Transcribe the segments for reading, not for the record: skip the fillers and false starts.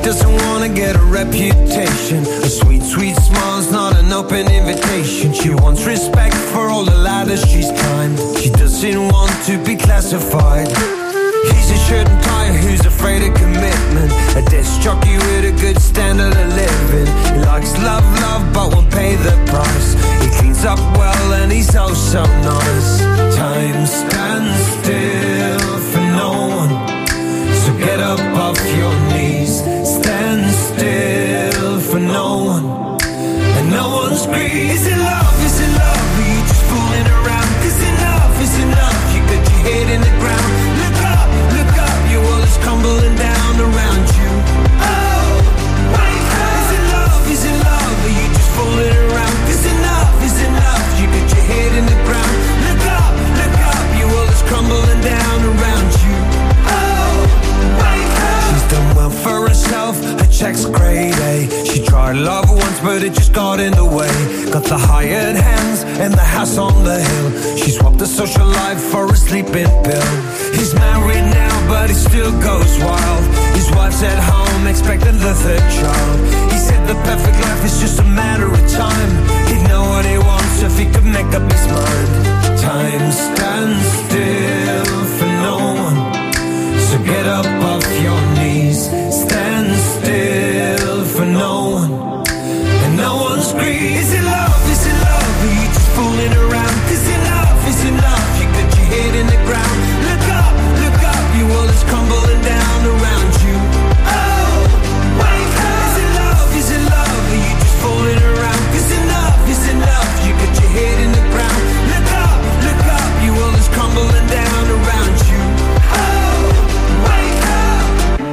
doesn't wanna get a reputation. A sweet, sweet smile's not an open invitation. She wants respect for all the ladders she's climbed. She doesn't want to be classified. He's a shirt and tie who's afraid of commitment. A disc jockey with a good standard of living. He likes love, love, but won't pay the price. He cleans up well and he's oh so nice. Time stands still for no one, so get up off your knees. Stand still for no one, and no one's greedy. Is it love, is it love, or you just fooling around? Cause enough is enough, you got your head in the ground. Look up, your world is crumbling down around you. Oh, wake up. Is it love, or you just fooling around? Cause enough is enough, you got your head in the ground. Look up, your world is crumbling down around you. Oh, wake up. She's done well for herself, her check's grade A. She tried love once, but it just got in the way. Got the hired hands and the house on the hill. She swapped the social life for a sleeping pill. He's married now, but he still goes wild. His wife's at home, expecting the third child. He said the perfect life is just a matter of time. He'd know what he wants if he could make up his mind. Time stands still for no one, so get up off your knees. Stand still for no one, and no one's greedy. Is it love, or you just fooling around? Cause enough is enough, you got your head in the ground. Look up, your world is crumbling down around you. Oh, wake up. Is it love, or you just fooling around? Cause enough is enough, you got your head in the ground. Look up, your world is crumbling down around you. Oh, wake up.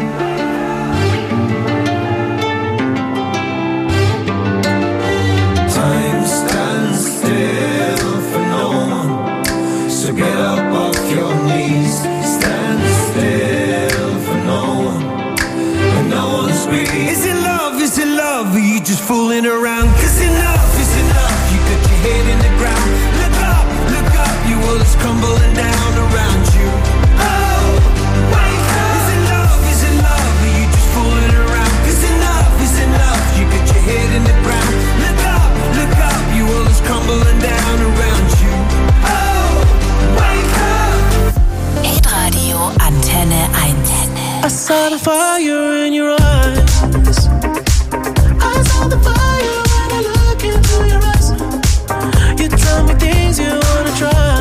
Time stands still for no one, so get up off your knees. Stand still for no one, and no one's greedy. Is it love, or you just fooling around? Cause enough is enough, you got your head in the ground. Look up, your world is crumbling down around you. Oh, wake up. Is it love, or you just fooling around? Cause enough is enough, you got your head in the ground. Look up, your world is crumbling down around you. Oh, wake up. Hitradio Antenne 1. I saw the fire in your eyes. I saw the fire when I look into your eyes. You tell me things you wanna try.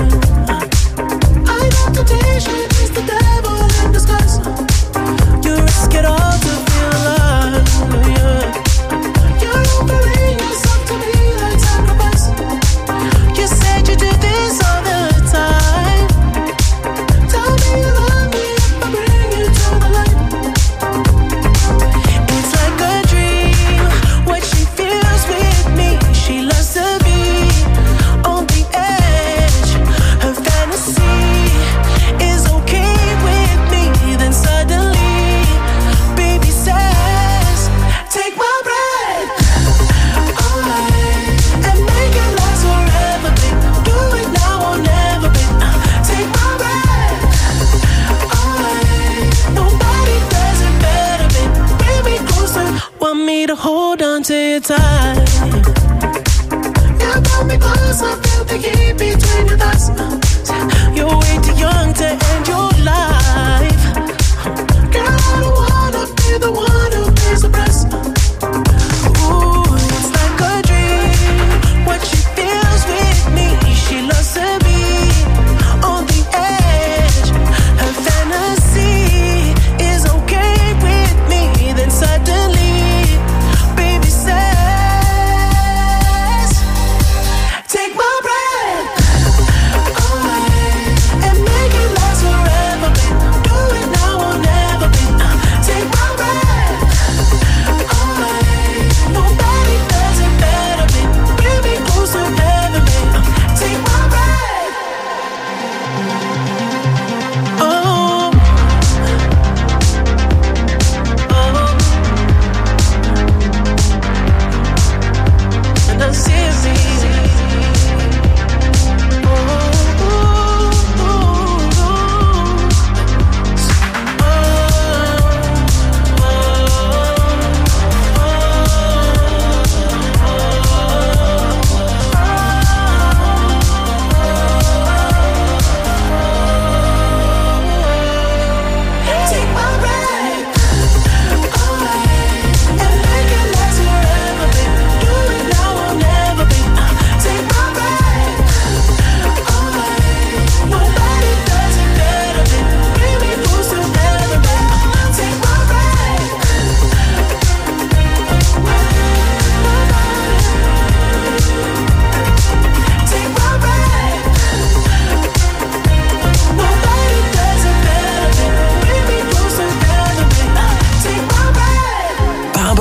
I know temptation is the devil in disguise. You risk it all to feel alive, yeah. You're offering yourself to me like sacrifice. You said you do this all the time. Tell me you love me if I bring you to the light. It's like a dream, what she feels with me. She loves to be on the edge. Her fantasy is okay with me. Then suddenly, baby says, take my breath away and make it last forever, babe. Do it now or never, babe. Take my breath away. Nobody does it better, babe. Bring me closer, want me to hold on to you tight. You pull me closer, feel the heat between your thighs. You're way too young to end your life. Girl, I don't wanna be the one who pays the price. Ooh, it's like a dream, what she feels with me. She loves to be on the edge. Her fantasy is okay with me. Then suddenly, baby says, take my breath away and make it last forever, baby.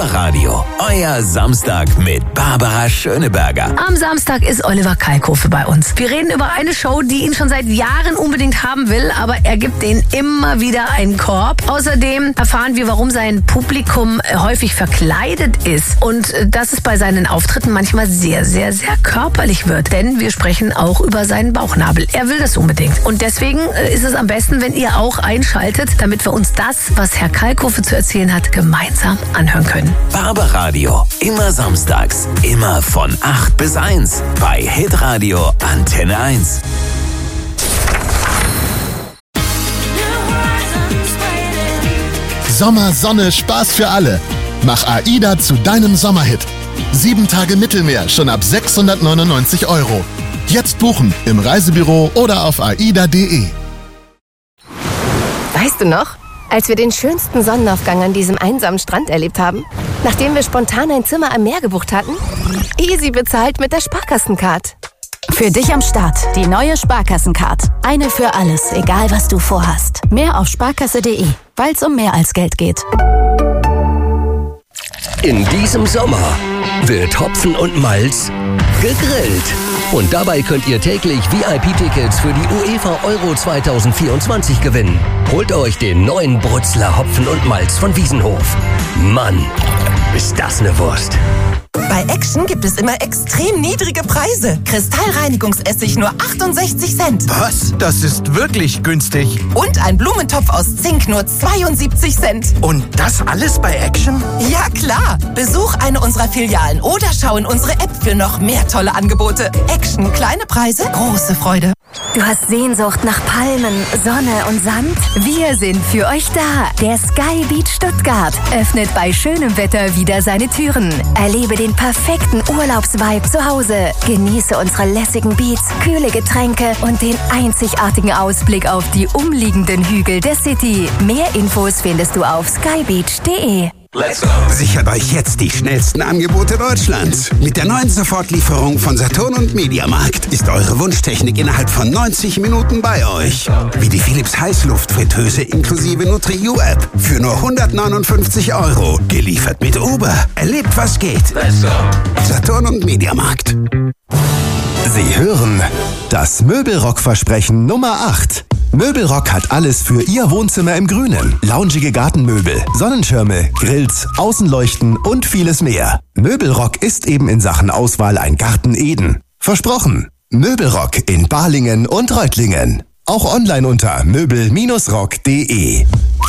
Radio, euer Samstag mit Barbara Schöneberger. Am Samstag ist Oliver Kalkofe bei uns. Wir reden über eine Show, die ihn schon seit Jahren unbedingt haben will, aber er gibt denen immer wieder einen Korb. Außerdem erfahren wir, warum sein Publikum häufig verkleidet ist und dass es bei seinen Auftritten manchmal sehr, sehr, sehr körperlich wird. Denn wir sprechen auch über seinen Bauchnabel. Er will das unbedingt. Und deswegen ist es am besten, wenn ihr auch einschaltet, damit wir uns das, was Herr Kalkofe zu erzählen hat, gemeinsam anhören können. Barbaradio, immer samstags, immer von 8 bis 1 bei Hitradio Antenne 1. Sommer, Sonne, Spaß für alle. Mach AIDA zu deinem Sommerhit. 7 Tage Mittelmeer schon ab 699 €. Jetzt buchen im Reisebüro oder auf aida.de. Weißt du noch, als wir den schönsten Sonnenaufgang an diesem einsamen Strand erlebt haben? Nachdem wir spontan ein Zimmer am Meer gebucht hatten? Easy bezahlt mit der Sparkassencard. Für dich am Start die neue Sparkassencard. Eine für alles, egal was du vorhast. Mehr auf sparkasse.de, weil es um mehr als Geld geht. In diesem Sommer wird Hopfen und Malz gegrillt. Und dabei könnt ihr täglich VIP-Tickets für die UEFA Euro 2024 gewinnen. Holt euch den neuen Brutzler Hopfen und Malz von Wiesenhof. Mann, ist das eine Wurst. Bei Action gibt es immer extrem niedrige Preise. Kristallreinigungsessig nur 68 Cent. Was? Das ist wirklich günstig. Und ein Blumentopf aus Zink nur 72 Cent. Und das alles bei Action? Ja klar. Besuch eine unserer Filialen oder schau in unsere App für noch mehr tolle Angebote. Action, kleine Preise, große Freude. Du hast Sehnsucht nach Palmen, Sonne und Sand? Wir sind für euch da. Der Sky Beach Stuttgart öffnet bei schönem Wetter wieder seine Türen. Erlebe den perfekten Urlaubsvibe zu Hause. Genieße unsere lässigen Beats, kühle Getränke und den einzigartigen Ausblick auf die umliegenden Hügel der City. Mehr Infos findest du auf skybeach.de. Let's go. Sichert euch jetzt die schnellsten Angebote Deutschlands. Mit der neuen Sofortlieferung von Saturn und Mediamarkt ist eure Wunschtechnik innerhalb von 90 Minuten bei euch. Wie die Philips Heißluftfritteuse inklusive Nutri-U-App für nur 159 €. Geliefert mit Uber. Erlebt, was geht. Let's go. Saturn und Mediamarkt. Sie hören das Möbelrock-Versprechen Nummer 8. Möbelrock hat alles für Ihr Wohnzimmer im Grünen. Loungige Gartenmöbel, Sonnenschirme, Grills, Außenleuchten und vieles mehr. Möbelrock ist eben in Sachen Auswahl ein Garten Eden. Versprochen. Möbelrock in Balingen und Reutlingen. Auch online unter möbel-rock.de.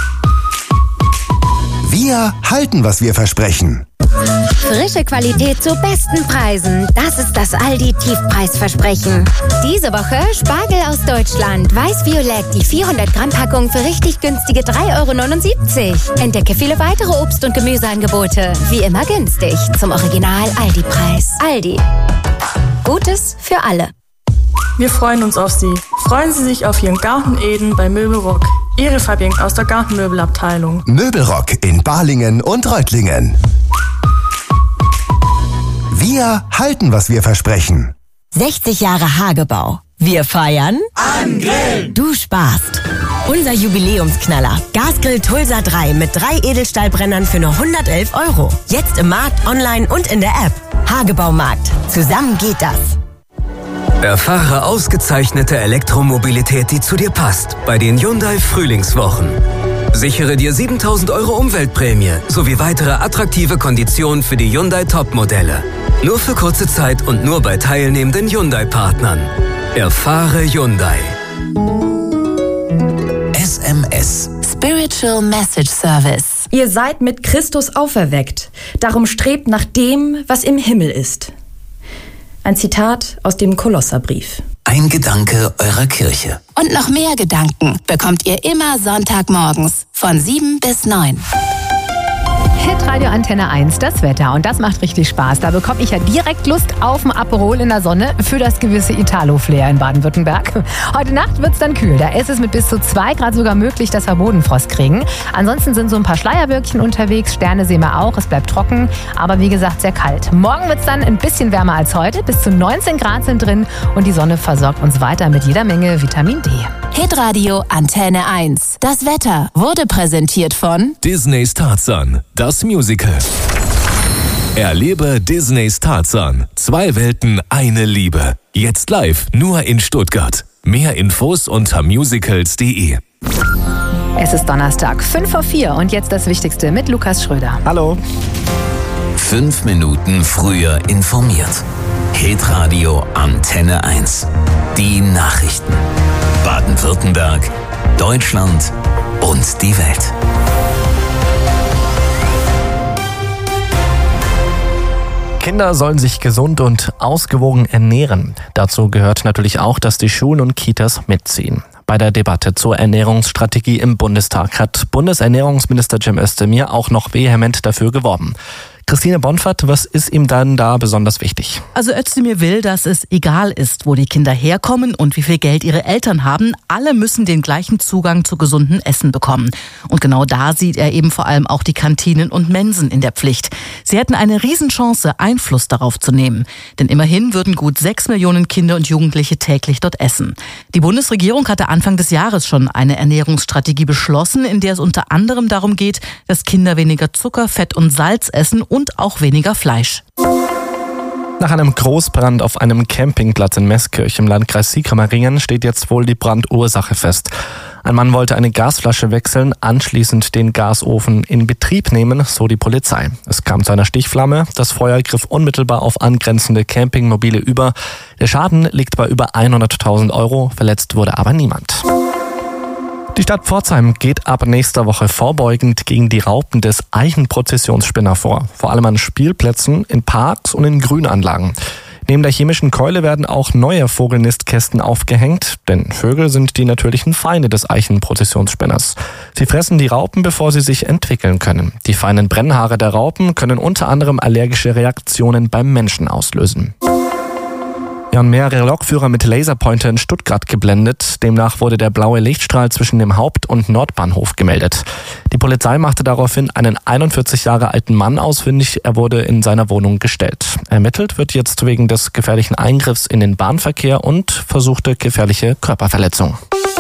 Wir halten, was wir versprechen. Frische Qualität zu besten Preisen. Das ist das Aldi-Tiefpreisversprechen. Diese Woche Spargel aus Deutschland. Weiß-Violett, die 400-Gramm-Packung für richtig günstige 3,79 €. Entdecke viele weitere Obst- und Gemüseangebote. Wie immer günstig. Zum Original-Aldi-Preis. Aldi. Gutes für alle. Wir freuen uns auf Sie. Freuen Sie sich auf Ihren Garten Eden bei Möbelrock. Ihre Fabian aus der Gartenmöbelabteilung. Möbelrock in Balingen und Reutlingen. Wir halten, was wir versprechen. 60 Jahre Hagebau. Wir feiern an Grill. Du sparst. Unser Jubiläumsknaller. Gasgrill Tulsa 3 mit 3 Edelstahlbrennern für nur 111 €. Jetzt im Markt, online und in der App. Hagebaumarkt. Zusammen geht das. Erfahre ausgezeichnete Elektromobilität, die zu dir passt, bei den Hyundai Frühlingswochen. Sichere dir 7.000 € Umweltprämie sowie weitere attraktive Konditionen für die Hyundai Top-Modelle. Nur für kurze Zeit und nur bei teilnehmenden Hyundai-Partnern. Erfahre Hyundai. SMS. Spiritual Message Service. Ihr seid mit Christus auferweckt. Darum strebt nach dem, was im Himmel ist. Ein Zitat aus dem Kolosserbrief. Ein Gedanke eurer Kirche. Und noch mehr Gedanken bekommt ihr immer Sonntagmorgens von 7 bis 9. Hitradio Antenne 1, das Wetter. Und das macht richtig Spaß. Da bekomme ich ja direkt Lust auf ein Aperol in der Sonne für das gewisse Italo-Flair in Baden-Württemberg. Heute Nacht wird es dann kühl. Da ist es mit bis zu 2 Grad sogar möglich, dass wir Bodenfrost kriegen. Ansonsten sind so ein paar Schleierwölkchen unterwegs. Sterne sehen wir auch. Es bleibt trocken, aber wie gesagt sehr kalt. Morgen wird es dann ein bisschen wärmer als heute. Bis zu 19 Grad sind drin. Und die Sonne versorgt uns weiter mit jeder Menge Vitamin D. Hitradio Antenne 1. Das Wetter wurde präsentiert von Disneys Tarzan, das Musical. Erlebe Disneys Tarzan. 2 Welten, eine Liebe. Jetzt live, nur in Stuttgart. Mehr Infos unter musicals.de. Es ist Donnerstag, 3:05 und jetzt das Wichtigste mit Lukas Schröder. Hallo. 5 Minuten früher informiert. Hitradio Antenne 1. Die Nachrichten. Baden-Württemberg, Deutschland und die Welt. Kinder sollen sich gesund und ausgewogen ernähren. Dazu gehört natürlich auch, dass die Schulen und Kitas mitziehen. Bei der Debatte zur Ernährungsstrategie im Bundestag hat Bundesernährungsminister Cem Özdemir auch noch vehement dafür geworben. Christine Bonfert, was ist ihm dann da besonders wichtig? Also Özdemir will, dass es egal ist, wo die Kinder herkommen und wie viel Geld ihre Eltern haben. Alle müssen den gleichen Zugang zu gesundem Essen bekommen. Und genau da sieht er eben vor allem auch die Kantinen und Mensen in der Pflicht. Sie hätten eine Riesenchance, Einfluss darauf zu nehmen. Denn immerhin würden gut 6 Millionen Kinder und Jugendliche täglich dort essen. Die Bundesregierung hatte Anfang des Jahres schon eine Ernährungsstrategie beschlossen, in der es unter anderem darum geht, dass Kinder weniger Zucker, Fett und Salz essen und auch weniger Fleisch. Nach einem Großbrand auf einem Campingplatz in Meßkirch im Landkreis Sigmaringen steht jetzt wohl die Brandursache fest. Ein Mann wollte eine Gasflasche wechseln, anschließend den Gasofen in Betrieb nehmen, so die Polizei. Es kam zu einer Stichflamme, das Feuer griff unmittelbar auf angrenzende Campingmobile über. Der Schaden liegt bei über 100.000 €, verletzt wurde aber niemand. Die Stadt Pforzheim geht ab nächster Woche vorbeugend gegen die Raupen des Eichenprozessionsspinner vor. Vor allem an Spielplätzen, in Parks und in Grünanlagen. Neben der chemischen Keule werden auch neue Vogelnistkästen aufgehängt, denn Vögel sind die natürlichen Feinde des Eichenprozessionsspinners. Sie fressen die Raupen, bevor sie sich entwickeln können. Die feinen Brennhaare der Raupen können unter anderem allergische Reaktionen beim Menschen auslösen. Ja, und mehrere Lokführer mit Laserpointer in Stuttgart geblendet. Demnach wurde der blaue Lichtstrahl zwischen dem Haupt- und Nordbahnhof gemeldet. Die Polizei machte daraufhin einen 41 Jahre alten Mann ausfindig. Er wurde in seiner Wohnung gestellt. Ermittelt wird jetzt wegen des gefährlichen Eingriffs in den Bahnverkehr und versuchte gefährliche Körperverletzung.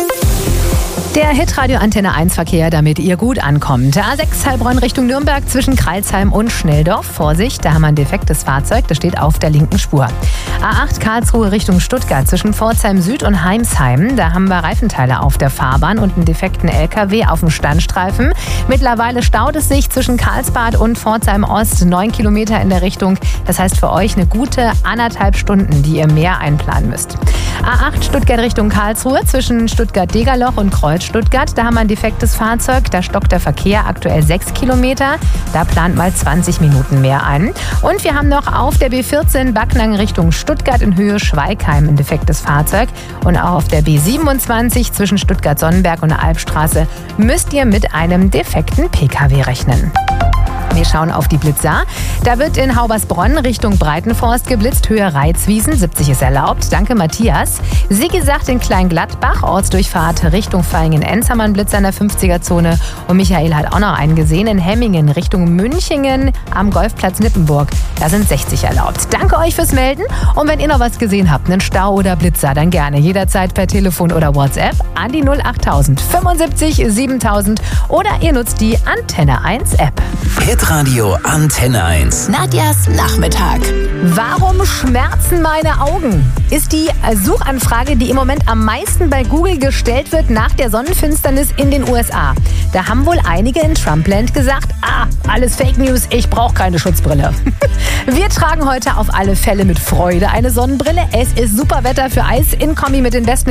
Der Hitradio Antenne 1 Verkehr, damit ihr gut ankommt. A6 Heilbronn Richtung Nürnberg zwischen Kreilsheim und Schnelldorf. Vorsicht, da haben wir ein defektes Fahrzeug, das steht auf der linken Spur. A8 Karlsruhe Richtung Stuttgart zwischen Pforzheim Süd und Heimsheim. Da haben wir Reifenteile auf der Fahrbahn und einen defekten LKW auf dem Standstreifen. Mittlerweile staut es sich zwischen Karlsbad und Pforzheim Ost 9 Kilometer in der Richtung. Das heißt für euch eine gute 1,5 Stunden, die ihr mehr einplanen müsst. A8 Stuttgart Richtung Karlsruhe zwischen Stuttgart-Degerloch und Kreuz Stuttgart. Da haben wir ein defektes Fahrzeug. Da stockt der Verkehr aktuell 6 Kilometer. Da plant mal 20 Minuten mehr ein. Und wir haben noch auf der B14 Backnang Richtung Stuttgart in Höhe Schweigheim ein defektes Fahrzeug. Und auch auf der B27 zwischen Stuttgart-Sonnenberg und der Albstraße müsst ihr mit einem defekten PKW rechnen. Wir schauen auf die Blitzer. Da wird in Haubersbronn Richtung Breitenforst geblitzt, Höhe Reizwiesen, 70 ist erlaubt. Danke, Matthias. Sigi sagt in Kleingladbach, Ortsdurchfahrt Richtung Vaihingen-Enzermann, Blitzer in der 50er-Zone. Und Michael hat auch noch einen gesehen in Hemmingen Richtung Münchingen am Golfplatz Nippenburg. Da sind 60 erlaubt. Danke euch fürs Melden. Und wenn ihr noch was gesehen habt, einen Stau oder Blitzer, dann gerne jederzeit per Telefon oder WhatsApp an die 08000 75 7000 oder ihr nutzt die Antenne 1 App. Hitradio Antenne 1. Nadjas Nachmittag. Warum schmerzen meine Augen? Ist die Suchanfrage, die im Moment am meisten bei Google gestellt wird nach der Sonnenfinsternis in den USA. Da haben wohl einige in Trumpland gesagt, alles Fake News, ich brauche keine Schutzbrille. Wir tragen heute auf alle Fälle mit Freude eine Sonnenbrille. Es ist super Wetter für Eis in Kombi mit den besten